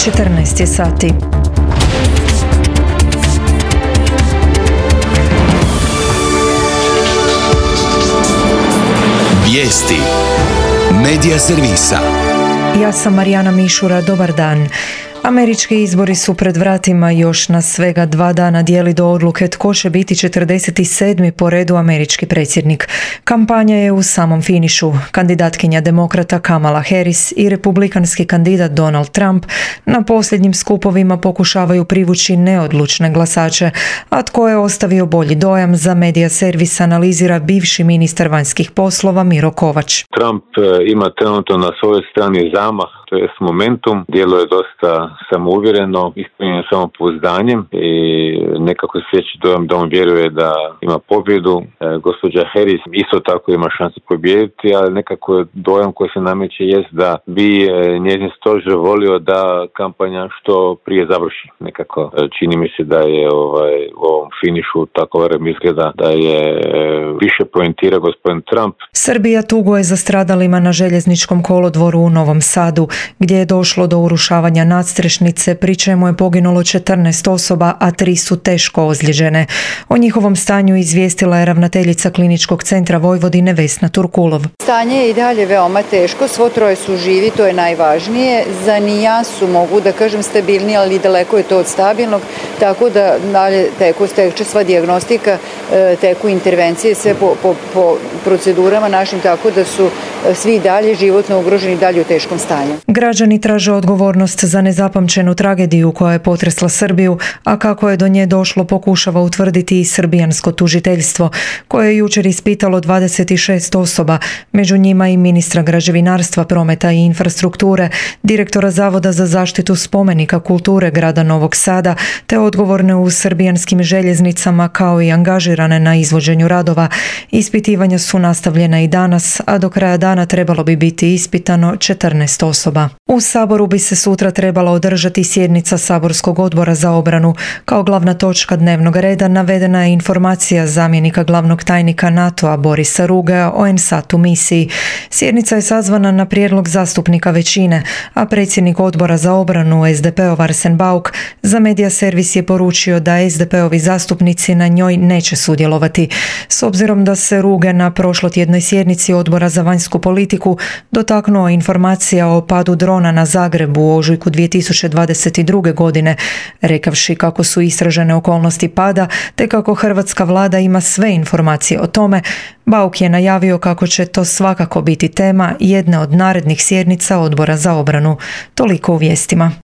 14 je sati. Vijesti Medija servisa. Ja sam Marijana Mišura, dobar dan. Američki izbori su pred vratima, još na svega 2 dana dijeli do odluke tko će biti 47. po redu američki predsjednik. Kampanja je u samom finišu. Kandidatkinja demokrata Kamala Harris i republikanski kandidat Donald Trump na posljednjim skupovima pokušavaju privući neodlučne glasače, a tko je ostavio bolji dojam za Medija servis analizira bivši ministar vanjskih poslova Miro Kovač. Trump ima trenutno na svojoj strani zamah, to je momentum, djeluje dosta samouvjereno, ispunjen samopouzdanjem i nekako stječe dojam da on vjeruje da ima pobjedu. Gospođa Harris isto tako ima šanse pobijediti, ali nekako dojam koji se nameće jest da bi njezin stožer volio da kampanja što prije završi. Nekako čini mi se da je u ovom finišu tako barem izgleda da je više poentira gospodin Trump. Srbija tugo je za stradalima na željezničkom kolodvoru u Novom Sadu, gdje je došlo do urušavanja nadstrešnice, pri čemu je poginulo 14 osoba, a 3 su teško ozlijeđene. O njihovom stanju izvijestila je ravnateljica Kliničkog centra Vojvodine Vesna Turkulov. Stanje je i dalje veoma teško, svo 3 su živi, to je najvažnije. Za nijansu mogu da kažem stabilnije, ali daleko je to od stabilnog, tako da dalje teče sva dijagnostika, teku intervencije, sve po procedurama našim, tako da su svi dalje životno ugroženi, dalje u teškom stanju. Građani traže odgovornost za nezapamćenu tragediju koja je potresla Srbiju, a kako je do nje došlo pokušava utvrditi i srbijansko tužiteljstvo, koje je jučer ispitalo 26 osoba, među njima i ministra građevinarstva, prometa i infrastrukture, direktora Zavoda za zaštitu spomenika kulture grada Novog Sada, te odgovorne u srbijanskim željeznicama kao i angažirane na izvođenju radova. Ispitivanja su nastavljena i danas, a do kraja dana trebalo bi biti ispitano 14 osoba. U Saboru bi se sutra trebala održati sjednica Saborskog odbora za obranu. Kao glavna točka dnevnog reda navedena je informacija zamjenika glavnog tajnika NATO-a Borisa Rugea o NSAT-u misiji. Sjednica je sazvana na prijedlog zastupnika većine, a predsjednik odbora za obranu SDP-ov Arsen Bauk za Medija servis je poručio da SDP-ovi zastupnici na njoj neće sudjelovati. S obzirom da se Ruge na prošlotjednoj sjednici odbora za vanjsku politiku dotaknuo informacija o padu drona na Zagrebu u ožujku 2022. godine, rekavši kako su istražene okolnosti pada te kako hrvatska vlada ima sve informacije o tome, Bauk je najavio kako će to svakako biti tema jedne od narednih sjednica odbora za obranu. Toliko u vijestima.